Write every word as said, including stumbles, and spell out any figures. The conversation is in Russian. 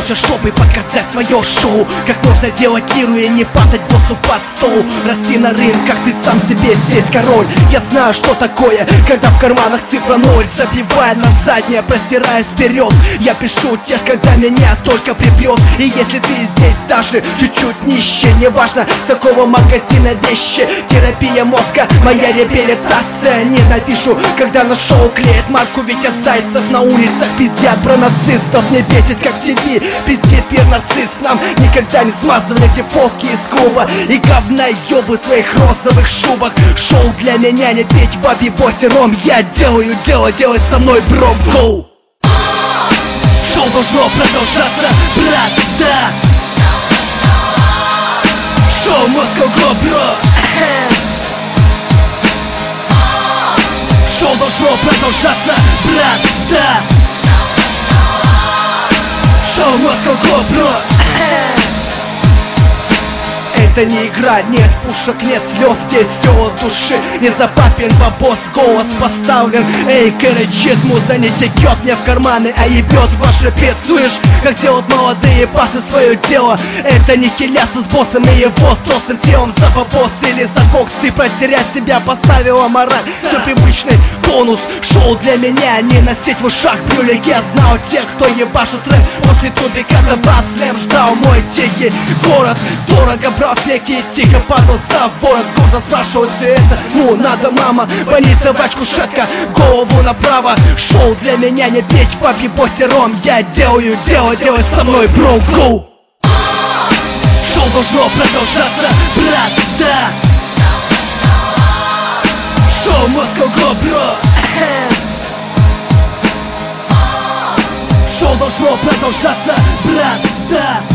вернулся, чтобы показать свое шоу. Как можно делать лиру и не падать боссу под стол. Расти на рынках, ты сам себе здесь король. Я знаю, что такое, когда в карманах цифра ноль. Забивая на заднее, простираясь вперед. Я пишу текст, когда меня только припьет. И если ты здесь даже чуть-чуть нище, неважно, с какого магазина вещи. Терапия мозга, моя реабилитация. Ненавижу, когда на шоу клеят марку Витя Зайцев. На улицах пиздят про нацистов. Не бесит, как в ти ви пиздит пир нарцисс. Нам никогда не смазывали эти фотки из клуба. И говноёбы в своих розовых шубах. Шоу для меня не петь бабе босером. Я делаю дело, делай со мной, бро, гоу. Шоу должно продолжаться, брат, да. Шоу Moscow Glow, бро. Шоу должно продолжаться, брат, да. Шоу Moscow Glow, бро. Это не игра, нет пушек, нет слез, здесь все от души. Не за папин бабос, голос поставлен. Эй, короче, муза не текет мне в карманы, а ебет ваш репет. Слышь, как делают молодые басы свое дело. Это не хиляса с боссом и его толстым телом. За бабос или за кокс ты потерять себя поставила мораль. Все привычный бонус, шоу для меня, не носить в ушах брюли. Я знал тех, кто ебашит рэп после тубика до вас. Слэм ждал мой тихий город, дорого брал и тихо падал за ворот. Гордо спрашивал все это, ну надо, мама. Больница, врач, кушетка, голову направо. Шоу для меня не петь бабье босером. Я делаю дело, делай со мной, бро, гоу. Шоу должно продолжаться, брат, да. Шоу Moscow Glow, бро. Шоу должно продолжаться, брат, да.